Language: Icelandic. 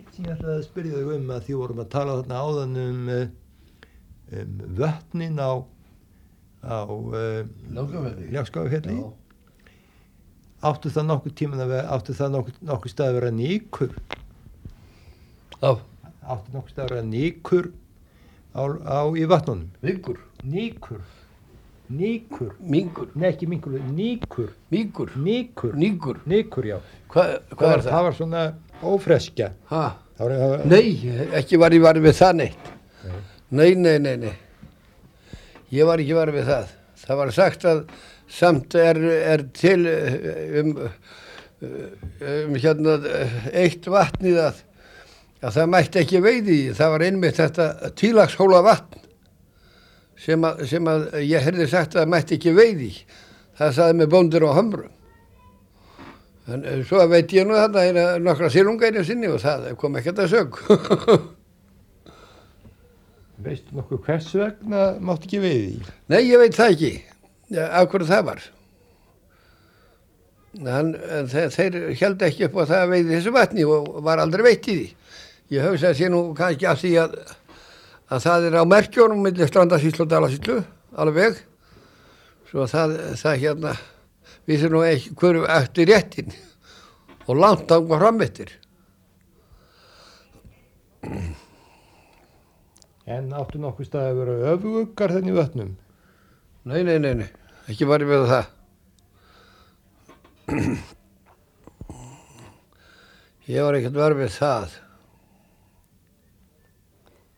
eitt sem ég ætlaði að spyrja þig að því vorum að tala þarna áðan vötnin á Ljáskafafjalli. Áttu það nokkuð tíman áttu það nokkuð stað að vera níkur? Áttu nokkuð stað að vera níkur í vatnunum? Níkur. Nei, ekki minkur, níkur. Níkur, já. Hvað er það? Það var svona ófreskja. Nei, ekki var ég varð við það neitt. Nei. Ég var ekki varð við það. Það var sagt að samt er til hérna eitt vatnið að það mætti ekki veiði í. Það var einmitt þetta Tílagshóla vatn sem að ég heyrði sagt að það mætti ekki veiði í. Það sagði með bóndir á Hömrum. En svo veit ég nú þarna nokkra silunga einu sinni og það kom ekkert að sök. Veistu nokkuð hvers vegna mátti ekki veiði í? Nei, ég veit það ekki. Af hverju það var. Þeir héldu ekki upp á það að veiði þessu vatni og var aldrei veitt í því. Ég hugsa að sé nú kannski af því að það á merkjónum milli Strandasýslu og Dalasýslu, alveg. Svo það hérna, við þurfum nú ekki hverju eftir réttin og langt ákvað fram eftir. En áttu nokkuð stað að vera öfuguggar þenni í vötnum? Nei, ekki var ég við það. Ég var ekkert var við það.